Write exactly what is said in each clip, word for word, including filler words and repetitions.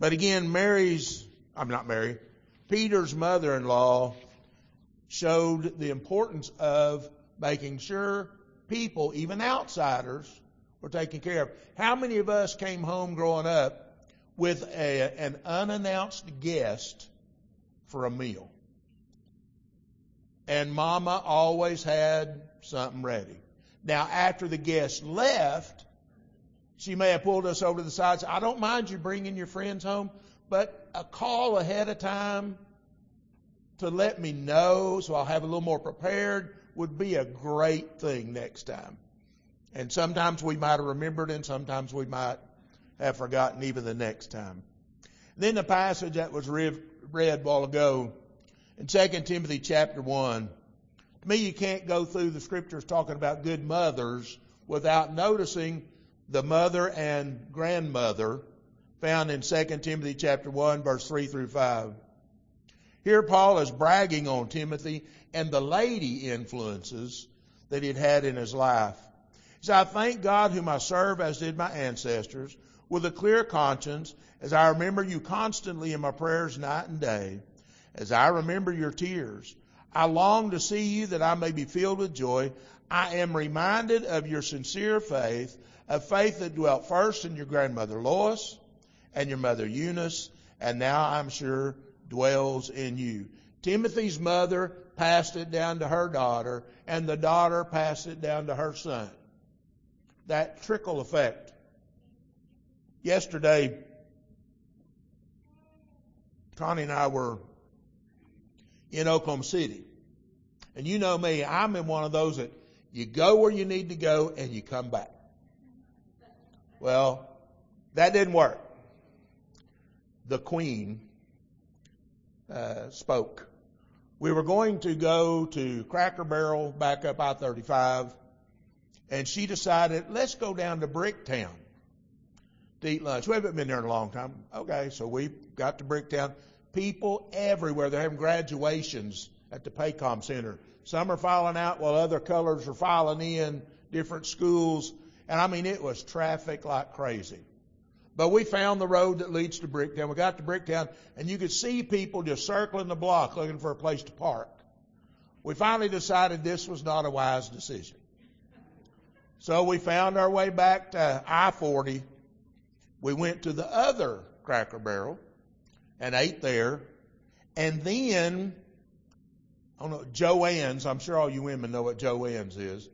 But again, Mary's, I'm not Mary, Peter's mother-in-law showed the importance of making sure people, even outsiders, were taken care of. How many of us came home growing up with a, an unannounced guest for a meal? And Mama always had something ready. Now, after the guest left, she may have pulled us over to the side and said, I don't mind you bringing your friends home, but a call ahead of time to let me know so I'll have a little more prepared would be a great thing next time. And sometimes we might have remembered and sometimes we might have forgotten even the next time. Then the passage that was read a while ago in Second Timothy chapter one. To me, you can't go through the scriptures talking about good mothers without noticing the mother and grandmother found in Second Timothy chapter one, verse three through five. Here Paul is bragging on Timothy and the lady influences that he'd had in his life. He said, I thank God whom I serve as did my ancestors with a clear conscience as I remember you constantly in my prayers night and day, as I remember your tears. I long to see you that I may be filled with joy. I am reminded of your sincere faith, a faith that dwelt first in your grandmother Lois and your mother Eunice, and now I'm sure dwells in you. Timothy's mother passed it down to her daughter, and the daughter passed it down to her son. That trickle effect. Yesterday, Connie and I were in Oklahoma City. And you know me, I'm in one of those that you go where you need to go and you come back. Well, that didn't work. The Queen uh, spoke. We were going to go to Cracker Barrel back up I thirty-five, and she decided, let's go down to Bricktown to eat lunch. We haven't been there in a long time. Okay, so we got to Bricktown. People everywhere. They're having graduations at the Paycom Center. Some are filing out while other colors are filing in, different schools. And I mean, it was traffic like crazy. But we found the road that leads to Bricktown. We got to Bricktown, and you could see people just circling the block looking for a place to park. We finally decided this was not a wise decision. So we found our way back to I forty. We went to the other Cracker Barrel and ate there. And then, I don't know, Joann's, I'm sure all you women know what Joann's is.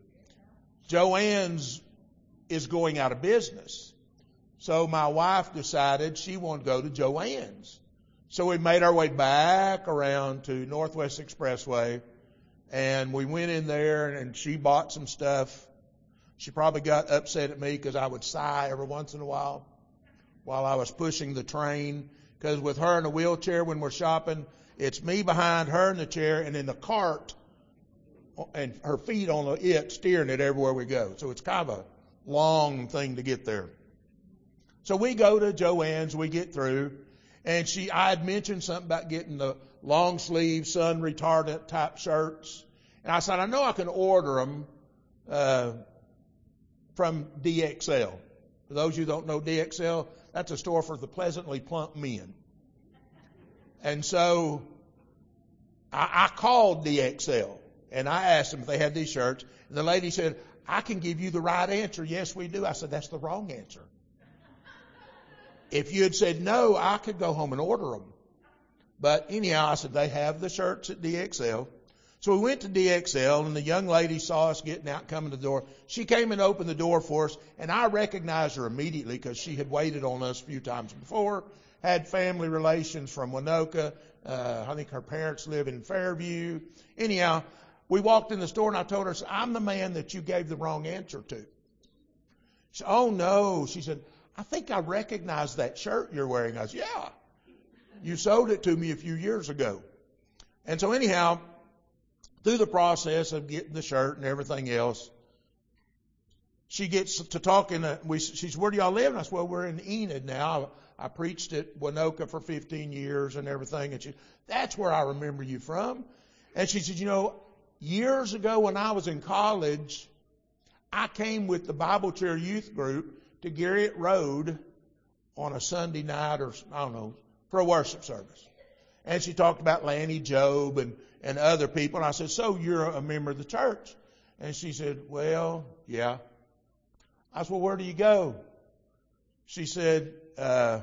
Joann's is going out of business. So my wife decided she wanted to go to Joann's. So we made our way back around to Northwest Expressway, and we went in there, and she bought some stuff. She probably got upset at me because I would sigh every once in a while while I was pushing the train, because with her in a wheelchair when we're shopping, it's me behind her in the chair and in the cart and her feet on it, steering it everywhere we go. So it's kind of a long thing to get there. So we go to Joann's, we get through, and she, I had mentioned something about getting the long sleeve sun retardant type shirts. And I said, I know I can order them uh, from D X L. For those of you who don't know D X L, that's a store for the pleasantly plump men. And so I, I called D X L and I asked them if they had these shirts. And the lady said, I can give you the right answer. Yes, we do. I said, that's the wrong answer. If you had said no, I could go home and order them. But anyhow, I said, they have the shirts at D X L. So we went to D X L, and the young lady saw us getting out, coming to the door. She came and opened the door for us, and I recognized her immediately because she had waited on us a few times before, had family relations from Winoka. Uh, I think her parents live in Fairview. Anyhow, we walked in the store, and I told her, I'm the man that you gave the wrong answer to. She said, oh, no. She said, I think I recognize that shirt you're wearing. I said, yeah, you sold it to me a few years ago. And so anyhow, through the process of getting the shirt and everything else, she gets to talking. Uh, we, she says, where do y'all live? And I said, well, we're in Enid now. I, I preached at Winoka for fifteen years and everything. And she, that's where I remember you from. And she said, you know, years ago when I was in college, I came with the Bible Chair Youth Group to Garriott Road on a Sunday night or, I don't know, for a worship service. And she talked about Lanny Job and, and other people. And I said, so you're a member of the church? And she said, well, yeah. I said, well, where do you go? She said, uh,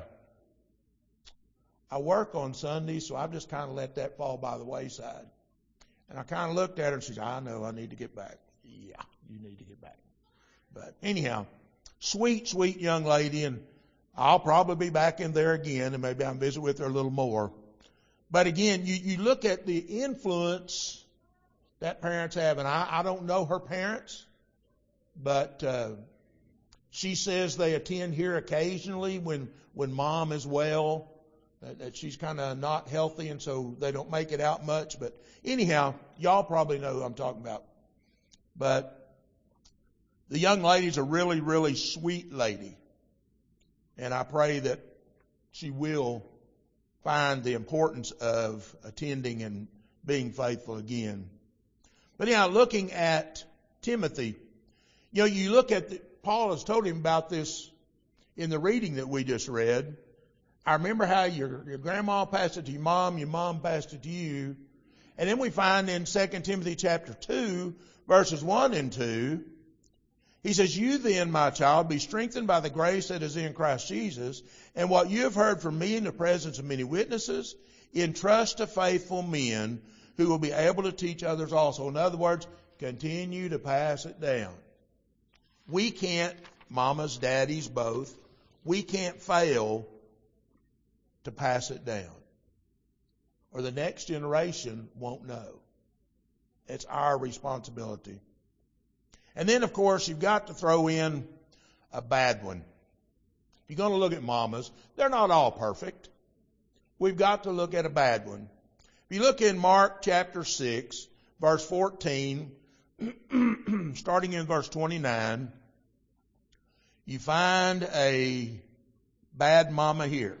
I work on Sundays, so I've just kind of let that fall by the wayside. And I kind of looked at her and she said, I know, I need to get back. Yeah, you need to get back. But anyhow, sweet, sweet young lady, and I'll probably be back in there again, and maybe I'll visit with her a little more. But again, you, you look at the influence that parents have, and I, I don't know her parents, but uh, she says they attend here occasionally when, when mom is well, that, that she's kind of not healthy, and so they don't make it out much. But anyhow, y'all probably know who I'm talking about. But the young lady's a really, really sweet lady. And I pray that she will find the importance of attending and being faithful again. But anyhow, looking at Timothy, you know, you look at, the, Paul has told him about this in the reading that we just read. I remember how your, your grandma passed it to your mom, your mom passed it to you. And then we find in Second Timothy chapter two, verses one and two, he says, you then, my child, be strengthened by the grace that is in Christ Jesus, and what you have heard from me in the presence of many witnesses, entrust to faithful men who will be able to teach others also. In other words, continue to pass it down. We can't, mamas, daddies, both, we can't fail to pass it down, or the next generation won't know. It's our responsibility. And then, of course, you've got to throw in a bad one. If you're going to look at mamas, they're not all perfect. We've got to look at a bad one. If you look in Mark chapter six, verse fourteen, starting in verse twenty-nine, you find a bad mama here.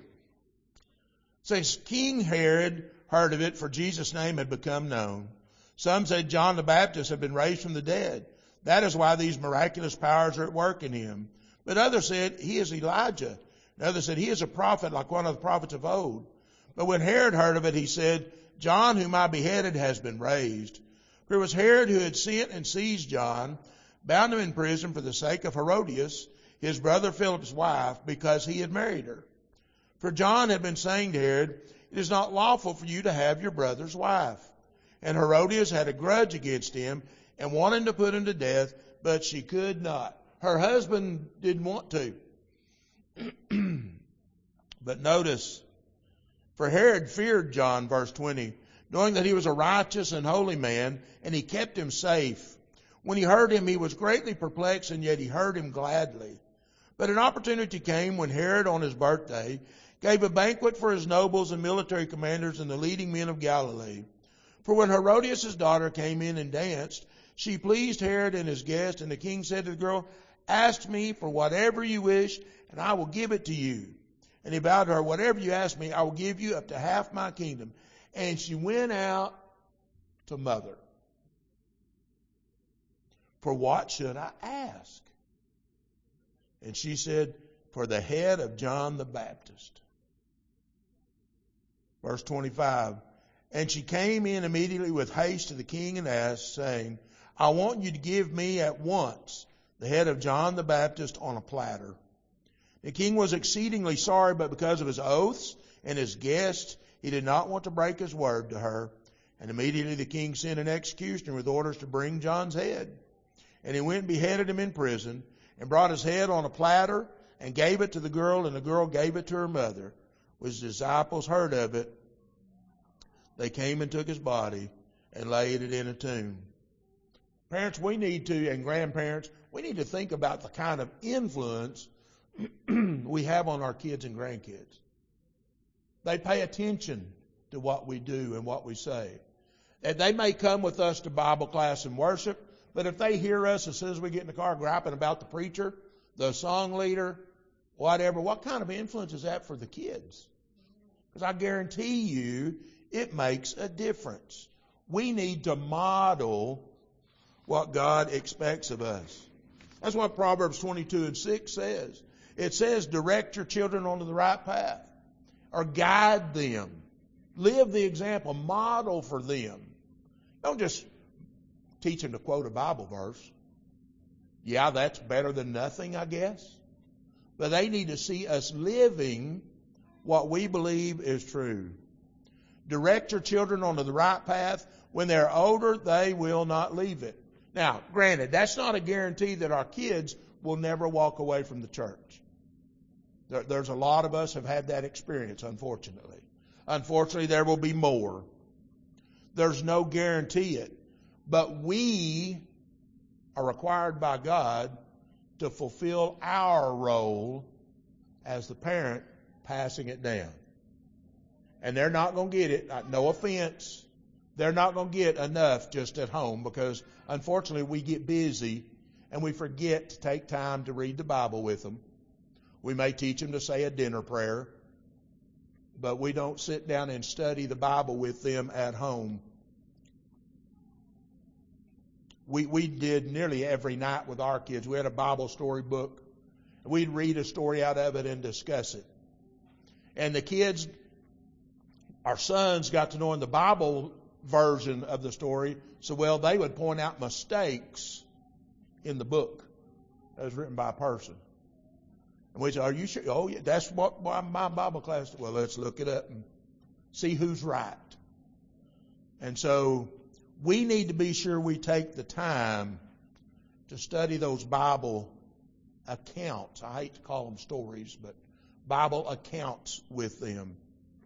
It says, King Herod heard of it, for Jesus' name had become known. Some said John the Baptist had been raised from the dead. That is why these miraculous powers are at work in him. But others said, he is Elijah. And others said, he is a prophet like one of the prophets of old. But when Herod heard of it, he said, John, whom I beheaded, has been raised. For it was Herod who had sent and seized John, bound him in prison for the sake of Herodias, his brother Philip's wife, because he had married her. For John had been saying to Herod, it is not lawful for you to have your brother's wife. And Herodias had a grudge against him, and wanted to put him to death, but she could not. Her husband didn't want to. But notice, for Herod feared John, verse twenty, knowing that he was a righteous and holy man, and he kept him safe. When he heard him, he was greatly perplexed, and yet he heard him gladly. But an opportunity came when Herod, on his birthday, gave a banquet for his nobles and military commanders and the leading men of Galilee. For when Herodias' daughter came in and danced, she pleased Herod and his guest, and the king said to the girl, ask me for whatever you wish, and I will give it to you. And he vowed to her, whatever you ask me, I will give you up to half my kingdom. And she went out to mother. For what should I ask? And she said, for the head of John the Baptist. Verse twenty-five. And she came in immediately with haste to the king and asked, saying, I want you to give me at once the head of John the Baptist on a platter. The king was exceedingly sorry, but because of his oaths and his guests, he did not want to break his word to her. And immediately the king sent an executioner with orders to bring John's head. And he went and beheaded him in prison, and brought his head on a platter, and gave it to the girl, and the girl gave it to her mother. When his disciples heard of it, they came and took his body and laid it in a tomb. Parents, we need to, and grandparents, we need to think about the kind of influence we have on our kids and grandkids. They pay attention to what we do and what we say. And they may come with us to Bible class and worship, but if they hear us as soon as we get in the car griping about the preacher, the song leader, whatever, what kind of influence is that for the kids? Because I guarantee you it makes a difference. We need to model what God expects of us. That's what Proverbs twenty-two and six says. It says direct your children onto the right path or guide them. Live the example. Model for them. Don't just teach them to quote a Bible verse. Yeah, that's better than nothing, I guess. But they need to see us living what we believe is true. Direct your children onto the right path. When they're older, they will not leave it. Now, granted, that's not a guarantee that our kids will never walk away from the church. There, there's a lot of us have had that experience, unfortunately. Unfortunately, there will be more. There's no guarantee it. But we are required by God to fulfill our role as the parent passing it down. And they're not going to get it, no offense, they're not going to get enough just at home because unfortunately we get busy and we forget to take time to read the Bible with them. We may teach them to say a dinner prayer, but we don't sit down and study the Bible with them at home. We we did nearly every night with our kids. We had a Bible story book. We'd read a story out of it and discuss it. And the kids, our sons, got to know in the Bible version of the story so well they would point out mistakes in the book that was written by a person. And we said, are you sure? Oh, yeah, that's what my Bible class did. Well, let's look it up and see who's right. And so we need to be sure we take the time to study those Bible accounts. I hate to call them stories, but Bible accounts with them.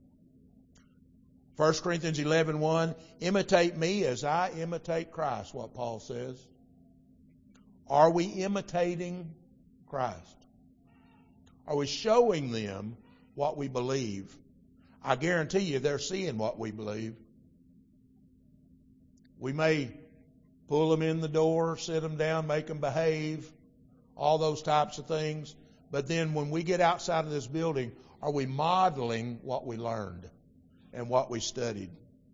First Corinthians eleven one, imitate me as I imitate Christ, what Paul says. Are we imitating Christ? Are we showing them what we believe? I guarantee you they're seeing what we believe. We may pull them in the door, sit them down, make them behave, all those types of things. But then when we get outside of this building, are we modeling what we learned and what we studied?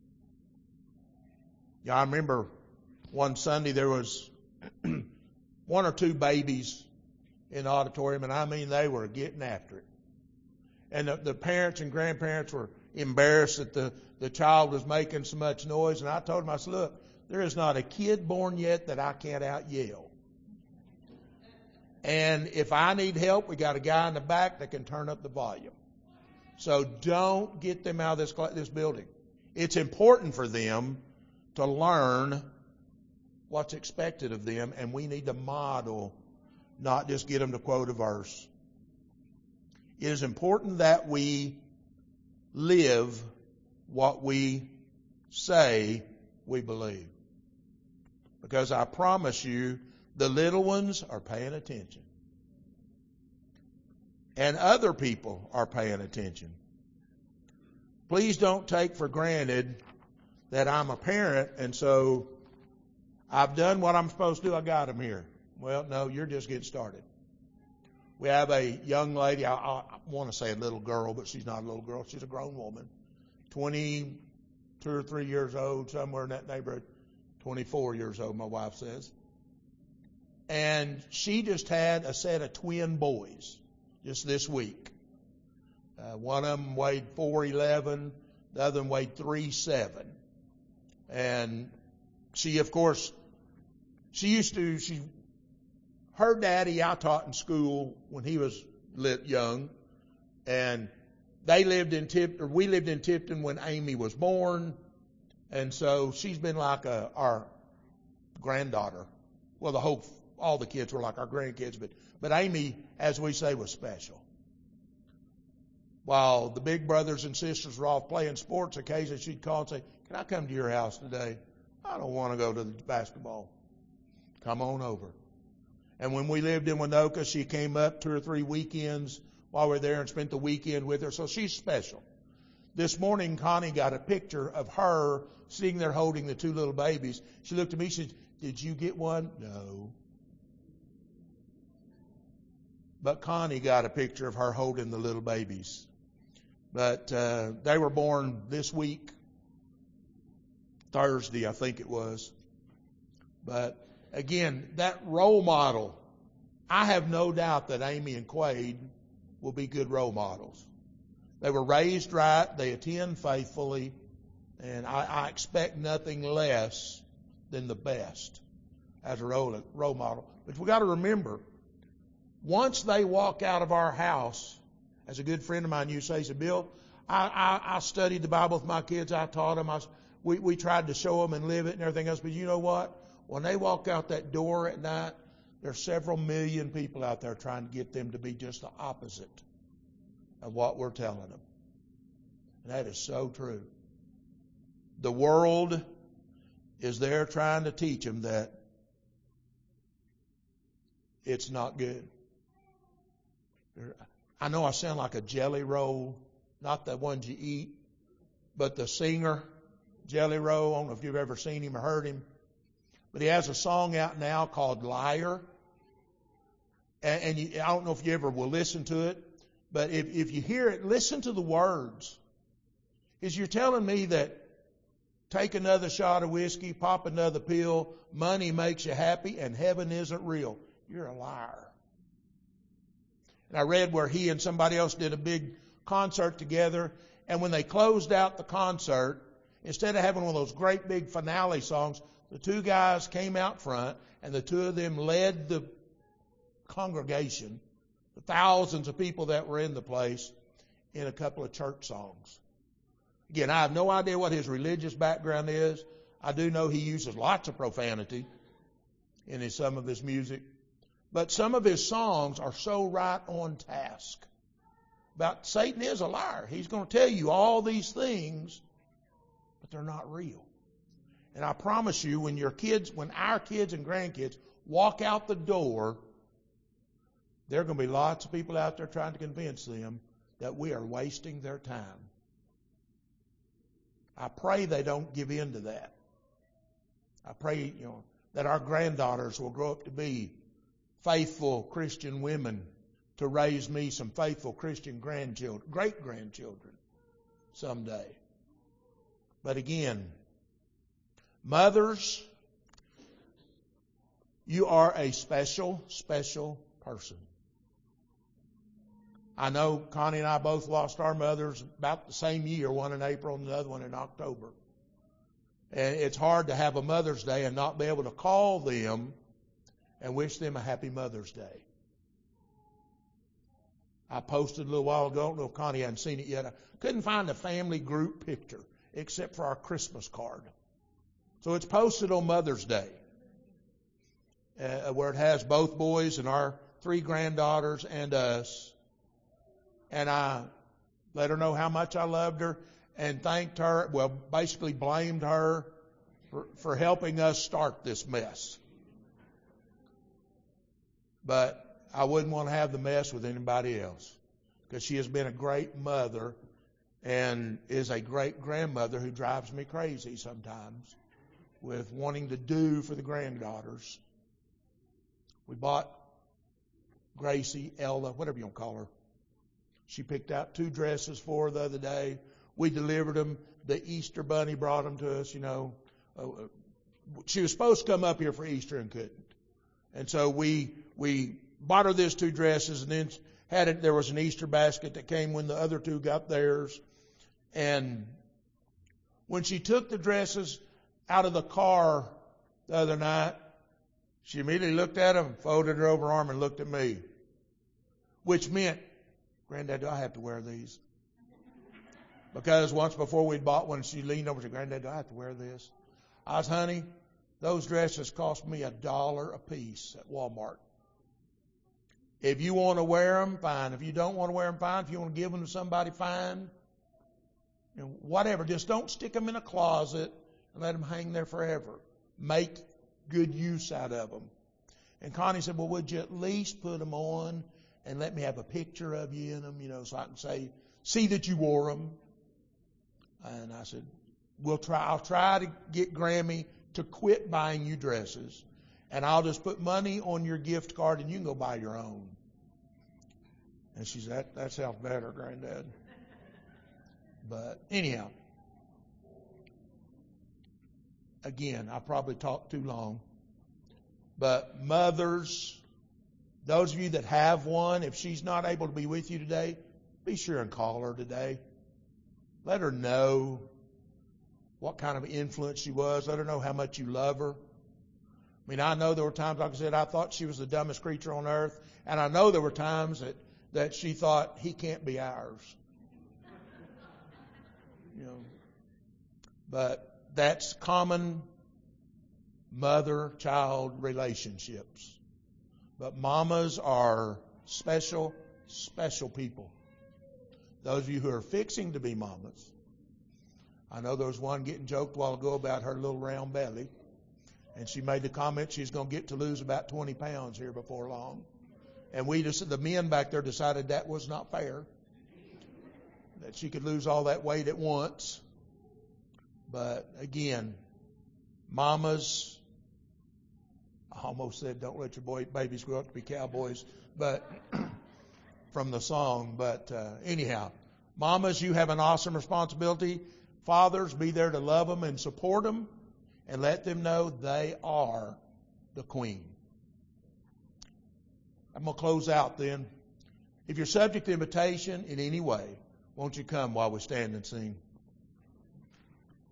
Yeah, I remember one Sunday there was one or two babies in the auditorium, and I mean they were getting after it. And the, the parents and grandparents were embarrassed that the, the child was making so much noise. And I told them, I said, look, there is not a kid born yet that I can't out yell. And if I need help, we got a guy in the back that can turn up the volume. So don't get them out of this, this building. It's important for them to learn what's expected of them, and we need to model, not just get them to quote a verse. It is important that we live what we say we believe. Because I promise you, the little ones are paying attention. And other people are paying attention. Please don't take for granted that I'm a parent and so I've done what I'm supposed to do. I got them here. Well, no, you're just getting started. We have a young lady, I, I want to say a little girl, but she's not a little girl. She's a grown woman, twenty-two or three years old, somewhere in that neighborhood, twenty-four years old, my wife says. And she just had a set of twin boys just this week. Uh, one of them weighed four eleven, the other one weighed three seven. And she, of course, she used to, she, her daddy I taught in school when he was lit young, and they lived in Tipton, or we lived in Tipton when Amy was born, and so she's been like a, our granddaughter. Well, the whole, all the kids were like our grandkids, but, but Amy, as we say, was special. While the big brothers and sisters were off playing sports, occasionally she'd call and say, can I come to your house today? I don't want to go to the basketball. Come on over. And when we lived in Winoka, she came up two or three weekends while we were there and spent the weekend with her. So she's special. This morning, Connie got a picture of her sitting there holding the two little babies. She looked at me, she said, did you get one? No. But Connie got a picture of her holding the little babies. But uh, they were born this week, Thursday, I think it was. But again, that role model I have no doubt that Amy and Quade will be good role models. They were raised right, they attend faithfully, and I, I expect nothing less than the best as a role, role model. But we've got to remember, once they walk out of our house, as a good friend of mine used to say, he said, Bill, I, I, I studied the Bible with my kids, I taught them, I, we, we tried to show them and live it and everything else, but you know what? When they walk out that door at night, there's several million people out there trying to get them to be just the opposite of what we're telling them. And that is so true. The world is there trying to teach them that it's not good. I know I sound like a Jelly Roll, not the ones you eat, but the singer, Jelly Roll. I don't know if you've ever seen him or heard him. But he has a song out now called Liar. And, and you, I don't know if you ever will listen to it, but if, if you hear it, listen to the words. Is you're telling me that take another shot of whiskey, pop another pill, money makes you happy, and heaven isn't real. You're a liar. And I read where he and somebody else did a big concert together, and when they closed out the concert, instead of having one of those great big finale songs, the two guys came out front, and the two of them led the congregation, the thousands of people that were in the place, in a couple of church songs. Again, I have no idea what his religious background is. I do know he uses lots of profanity in his, some of his music. But some of his songs are so right on task. About Satan is a liar. He's going to tell you all these things, but they're not real. And I promise you, when your kids, when our kids and grandkids walk out the door, there are going to be lots of people out there trying to convince them that we are wasting their time. I pray they don't give in to that. I pray, you know, that our granddaughters will grow up to be faithful Christian women to raise me some faithful Christian grandchildren, great-grandchildren someday. But again, mothers, you are a special, special person. I know Connie and I both lost our mothers about the same year, one in April and the other one in October. And it's hard to have a Mother's Day and not be able to call them and wish them a happy Mother's Day. I posted a little while ago, I don't know if Connie hadn't seen it yet, I couldn't find a family group picture except for our Christmas card. So it's posted on Mother's Day, uh, where it has both boys and our three granddaughters and us. And I let her know how much I loved her and thanked her, well, basically blamed her for, for helping us start this mess. But I wouldn't want to have the mess with anybody else, because she has been a great mother and is a great grandmother who drives me crazy sometimes with wanting to do for the granddaughters. We bought Gracie, Ella, whatever you want to call her. She picked out two dresses for her the other day. We delivered them. The Easter bunny brought them to us, you know. Uh, she was supposed to come up here for Easter and couldn't. And so we we bought her these two dresses, and then had it. There was an Easter basket that came when the other two got theirs. And when she took the dresses out of the car the other night, she immediately looked at them, folded her over her arm, and looked at me, which meant, Granddad, do I have to wear these? Because once before we'd bought one, she leaned over and said, Granddad, do I have to wear this? I was, honey, those dresses cost me a dollar a piece at Walmart. If you want to wear them, fine. If you don't want to wear them, fine. If you want to give them to somebody, fine. You know, whatever. Just don't stick them in a closet and let them hang there forever. Make good use out of them. And Connie said, well, would you at least put them on and let me have a picture of you in them, you know, so I can say, see that you wore them. And I said, we'll try, I'll try to get Grammy to quit buying you dresses, and I'll just put money on your gift card and you can go buy your own. And she said, that, that sounds better, Granddad. But anyhow, again, I probably talked too long, but mothers, Those of you that have one, if she's not able to be with you today, be sure and call her today. Let her know what kind of influence she was. Let her know how much you love her. I mean, I know there were times, like I said, I thought she was the dumbest creature on earth. And I know there were times that, that she thought, he can't be ours. You know, but that's common mother-child relationships. But mamas are special, special people. Those of you who are fixing to be mamas. I know there was one getting joked a while ago about her little round belly. And she made the comment she's going to get to lose about twenty pounds here before long. And we just, the men back there decided that was not fair. That she could lose all that weight at once. But again, mamas, I almost said don't let your boy, babies grow up to be cowboys, but from the song. But uh, anyhow, mamas, you have an awesome responsibility. Fathers, be there to love them and support them and let them know they are the queen. I'm going to close out then. If you're subject to invitation in any way, won't you come while we stand and sing?